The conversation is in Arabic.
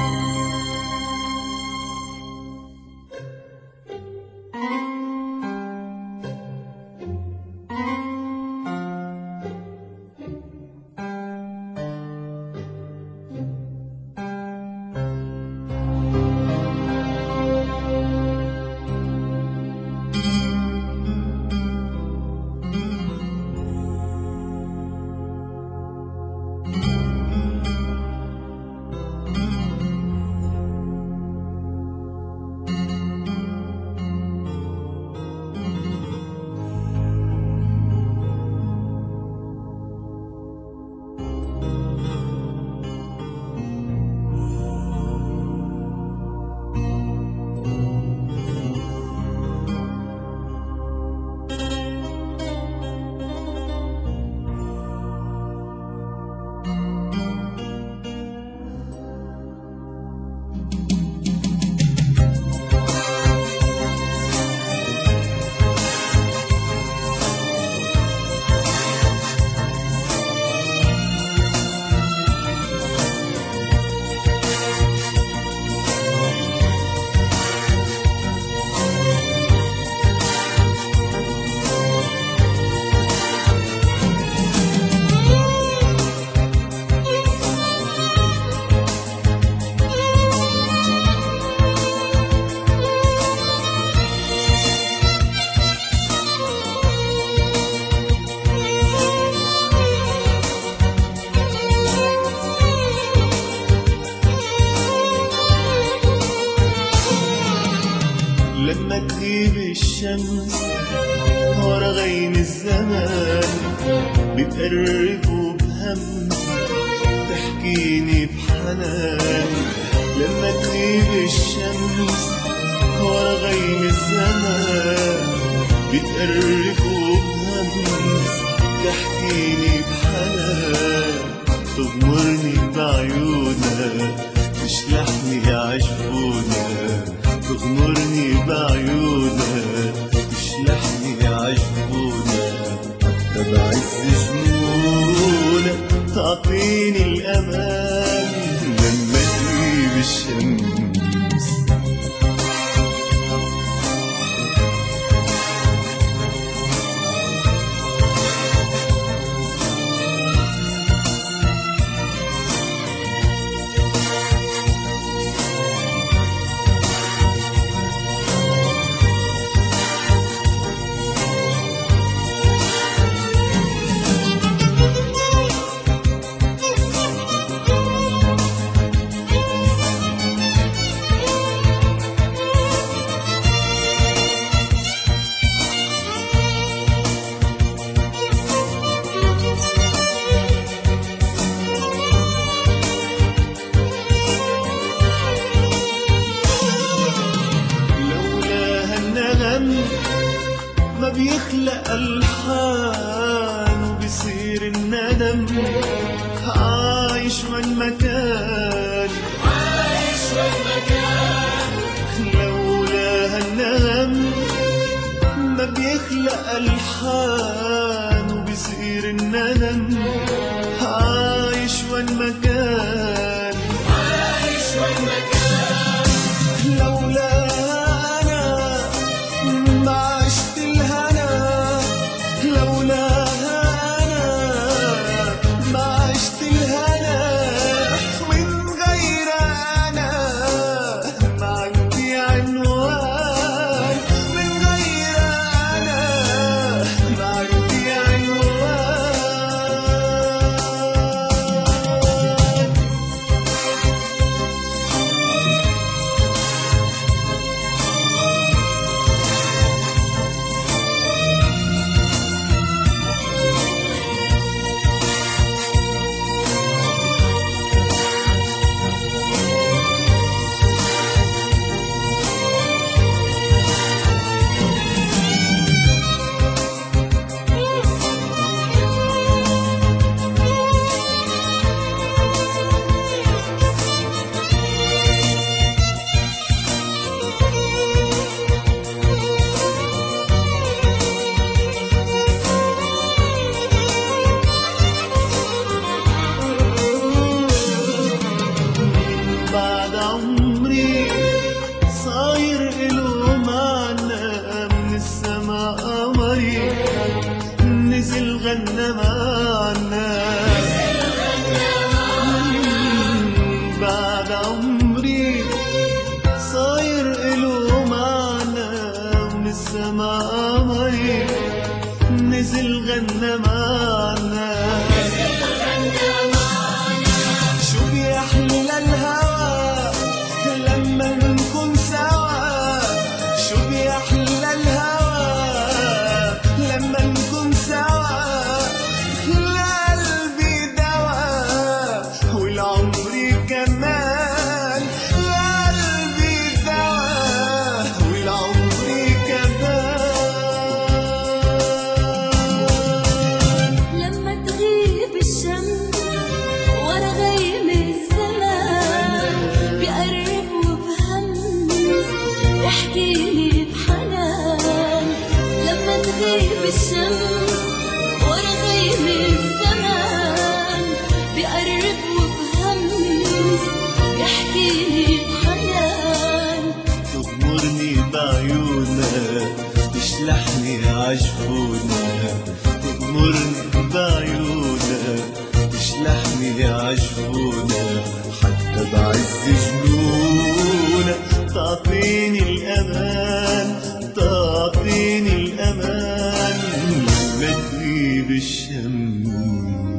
لما تغيب الشمس ورا غيم الزمان بتقرب وبهمس تحكيني بحنان. لما تغيب الشمس ورا غيم الزمان بتقرب وبهمس تحكيني بحنان. تغمرني بعيونها تشلحني عجبونها، تغمرني بعيونها تشلحني عجبونها. بعز جنونها تعطيني الأمان لما تغيب الشمس. ما بيخلق ألحان وبصير الندم عايش وين مكان، عايش وين مكان. لولا هالنغم ما بيخلق ألحان وبصير الندم عايش وين مكان، عايش وين مكان. لولا بعد عمري صاير إله معنى من السما قمري نزل غنى معنا بعد عمري صاير إله معنى من السما قمري نزل غنى معنا شو بيحلى الهوى لما نكون سوا شو بيحلى الهوى لما نكون سوا لقلبي دوا والعمر كمان لقلبي دوا والعمر كمان لما تغيب الشمس ورا غيم الزمان بقرب وبهمس يحكيلي بحنان لما تغيب الشمس ورا غيم الزمان بقرب وبهمس يحكيلي بحنان تغمرني بعيونها تشلحني عجفونها تغمرني بعيونها تشلحني عجفونها حتى بعز جنونها تعطيني الأمان تعطيني الأمان لما تغيب الشمس